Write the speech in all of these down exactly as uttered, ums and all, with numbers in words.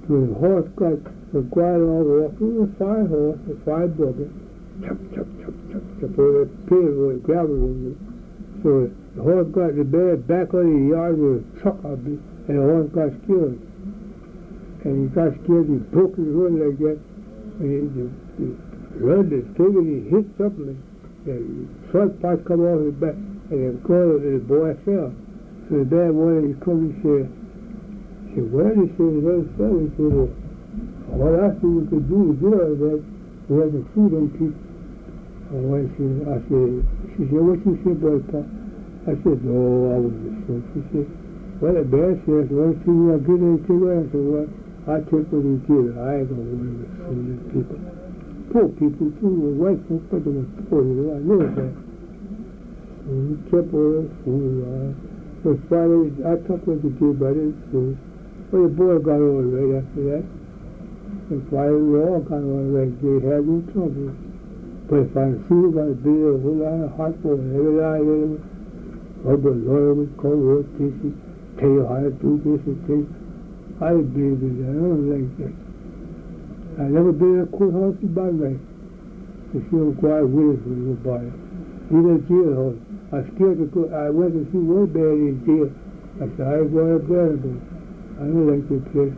So the horse got was quite long walking with a fine horse, a fine buggy, chop, chop, chop, chop, chop, over that pit or the gravel room. So the horse got the bed back on the yard with a truck out there, and the horse got scared. And he got scared, he broke his run like that, and he, the, the run, the thing, and he hit something, the front part come off his back, and the corner, and the boy fell. So the bad boy, he come and said, he said, well, he said, the other fell, he said, well, what I think we could do to get out of that, we had to feed them people. And when she, I said, she said, what you said, boy, Pop? I said, no, I wasn't sure. She said, well, the bear says, one thing you get anything else, I said, well, I take what he did. I ain't gonna worry with some of these people. Poor people, too, were white folks, but they were poor, you know, I know that. So we kept all that food, right? So Friday, I talked with the kid about it, too. Well, the boy got all right after that. And Friday, we all got all right. They had no trouble. But if I see about it, be a whole lot of hot water every night, anyway. Oh, but lawyer would call her, teach you, tell you how to do this and things. I believe in that. I don't like that. I never been in a courthouse in my life. To see them go out with us when you go by it. Even a jailhouse. I was scared to go. I went to see one bad in jail. I said, I ain't going to bed again. I don't like that place.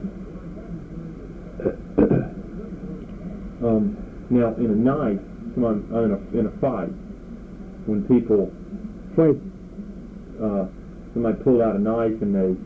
um, now, in a night, someone, uh, in, a, in a fight, when people fight, uh, somebody pulled out a knife and they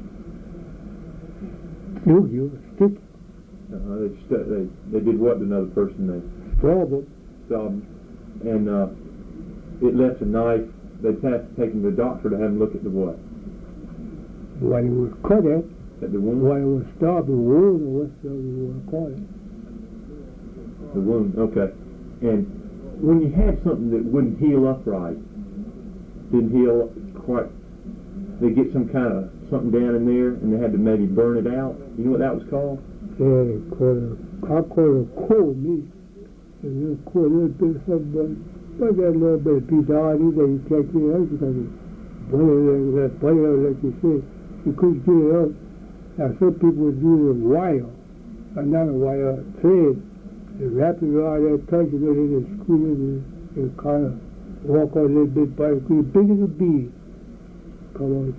you, you, stick. Uh, they, st- they they did what to another person? They stabbed them. Stabbed and uh, it left a knife. They'd have to take him to the doctor to have him look at the what? What he was cut at. At the wound? What he was stabbed, the wound, or whatever you want to call it. The wound, okay. And when you had something that wouldn't heal up right, didn't heal quite, they get some kind of something down in there and they had to maybe burn it out. You know what that was called? Yeah, they call it, I call it cold meat. A little cold, a little bit of something, but that little bit of beef down in there, you can't get it out because it's boiling, that boiling, like you say. You couldn't get it out. Now, some people would use a wire, or not a wire, a thread, and wrap it around that touch it in and screw it in and kind of walk on a little bit by the cream, big as a bee. Come on.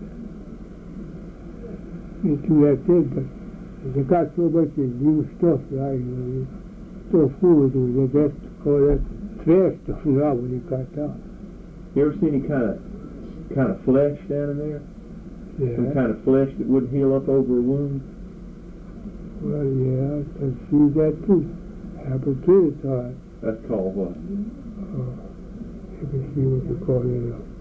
You do that thing, but they got so much of new stuff, right? You know, so food with it. They just call that trash stuff now when you got down. You ever see any kind of kind of flesh down in there? Yeah. Some kind of flesh that wouldn't heal up over a wound? Well, yeah, I see that too. Happened to the time. That's called what? Uh, you can see what you call it. Uh,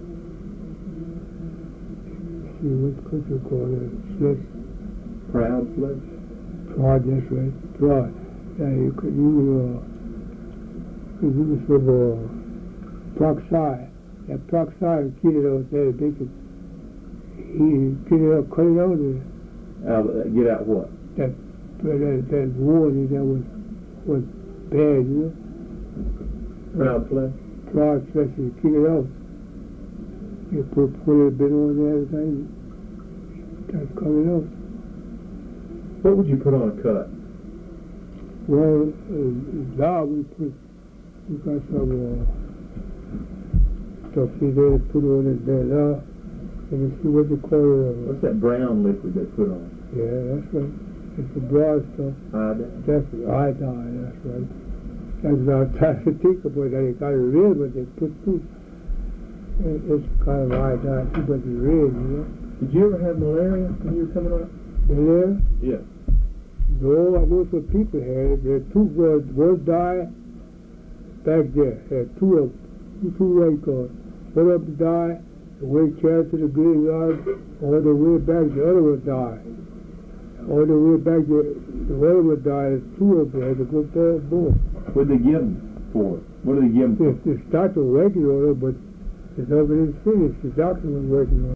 see what could you call it? Flesh. Proud flesh? Proud, that's right. Proud. Yeah, you could use, uh, you could use some uh, peroxide. That peroxide, get it out there, they could he, get it out, cut it out there. Uh, get out what? That, that, that wound that was, was bad, you know? Proud flesh? Proud flesh, you get it out. You put, put a bit on there, everything, that's coming out. What would you put on a cut? Well, uh, now we put, we got some uh, stuff in there to put on it there now. Let me see what they call it. Uh, What's that brown liquid they put on? Yeah, that's right. It's the brown stuff. Iodine? That's iodine, that's right. That's not time to think about that. They got it red, but they put too. It's kind of iodine too, but it's red, you know. Did you ever have malaria when you were coming up? Malaria? Yeah. No, I know some people had it. There are two girls, one died back there. There are two of them, two white girls. One of them died, the way carried to the graveyard. On the way back, the other one died. On the way back, the, the other one died. Two of them had to go there more. What did they give them for? What did they give them for? The, the doctor was working on it, but the doctor didn't finish. The doctor was working on it.